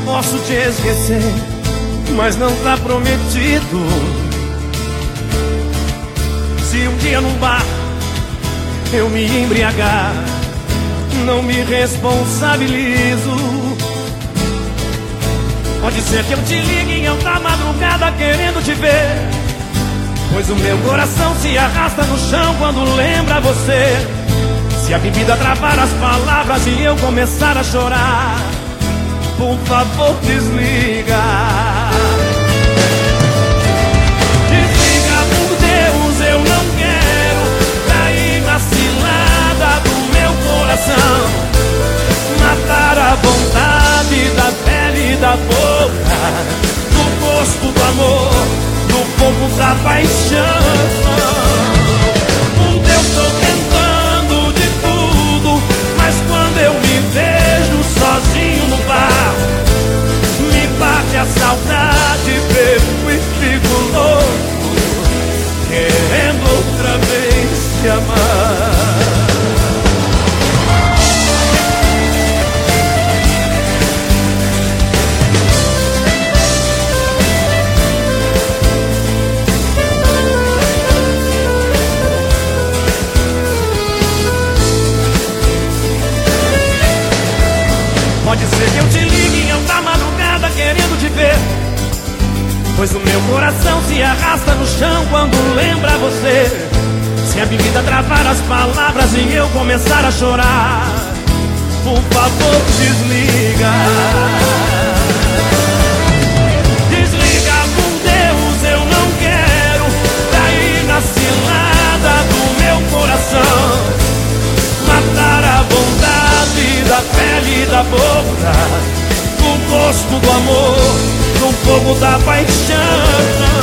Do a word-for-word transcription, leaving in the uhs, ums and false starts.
Posso te esquecer, mas não tá prometido. Se um dia num bar eu me embriagar, não me responsabilizo. Pode ser que eu te ligue em alta madrugada querendo te ver, pois o meu coração se arrasta no chão quando lembra você. Se a bebida travar as palavras e eu começar a chorar, por favor desliga. Desliga, por Deus, eu não quero cair na cilada do meu coração, matar a vontade da pele e da boca, do gosto do amor, do fogo da paixão. Por Deus, tô tentando de tudo, mas quando eu me vejo sozinho no bar, me bate a saudade, bebo e fico louco, querendo outra vez te amar. Pode ser que eu te ligue em alta madrugada querendo te ver, pois o meu coração se arrasta no chão quando lembra você. Se a bebida travar as palavras e eu começar a chorar, por favor desliga. Desliga, por Deus, eu não quero cair na cilada do meu coração, matar a vontade da pele e da boca, do gosto do amor, do fogo da paixão.